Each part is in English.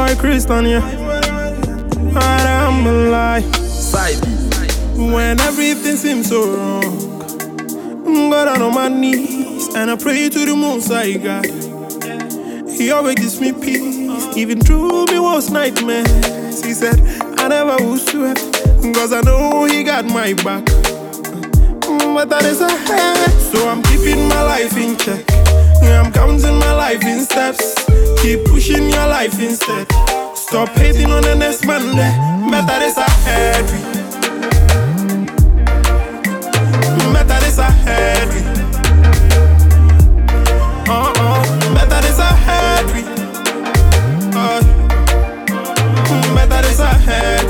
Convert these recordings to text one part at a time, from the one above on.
boy Christian, yeah. I'm alive. Side When everything seems so wrong, go down on my knees and I pray to the Most High God. He always gives me peace, even through me worst nightmares. He said, I never will sweat, cause I know he got my back. But that is ahead, so I'm keeping my life in check. Yeah, I'm counting my life in steps. Keep pushing your life instead. Stop hating on the next man there. Better is ahead. Better is ahead. Better is ahead. Better is ahead.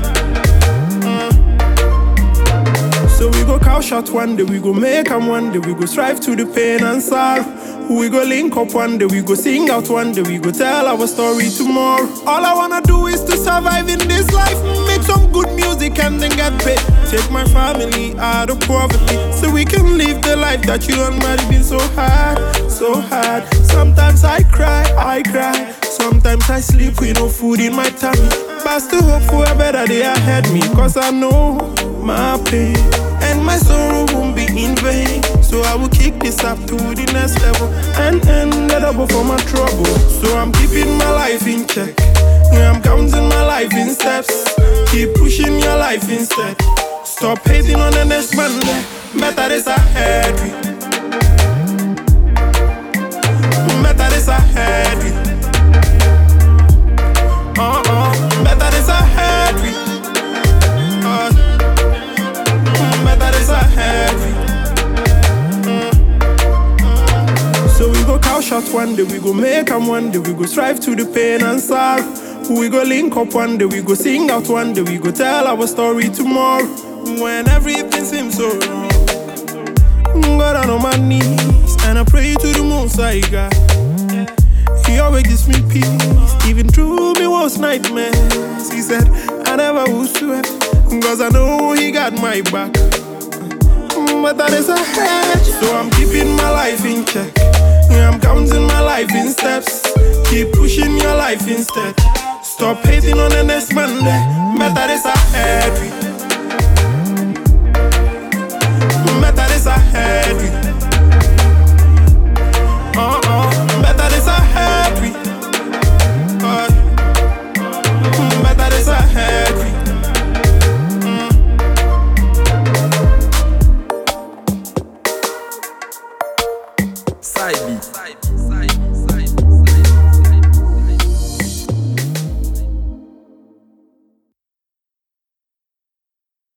So we go cow shot one day, we go make 'em one day, we go strive to the pain and sorrow. We go link up one day, we go sing out one day, we go tell our story tomorrow. All I wanna do is to survive in this life, make some good music and then get paid. Take my family out of poverty, so we can live the life that you and me been so hard, so hard. Sometimes I cry. Sometimes I sleep with no food in my tummy. But still hope for a better day ahead me, cause I know my pain and my sorrow won't be in vain. So I will kick this up to the next level and end the double for my trouble. So I'm keeping my life in check. Yeah, I'm counting my life in steps. Keep pushing your life instead. Stop hating on the next man. Better is ahead. Better is ahead. Better is ahead. Better is ahead. So we go cow shot one day, we go make 'em one day, we go strive to the pain and sorrow. We go link up one day, we go sing out one day, we go tell our story tomorrow. When everything seems so wrong, go down on my knees and I pray to the Most High God. He always gives me peace, even through me worst nightmares. He said, I never will sweat, cause I know he got my back. But that is ahead, so I'm keeping my life in check. Yeah, I'm counting my life in steps. Keep pushing your life instead. Stop hating on the next man there. Better is ahead. Better is ahead. Better is ahead. Better is ahead. Side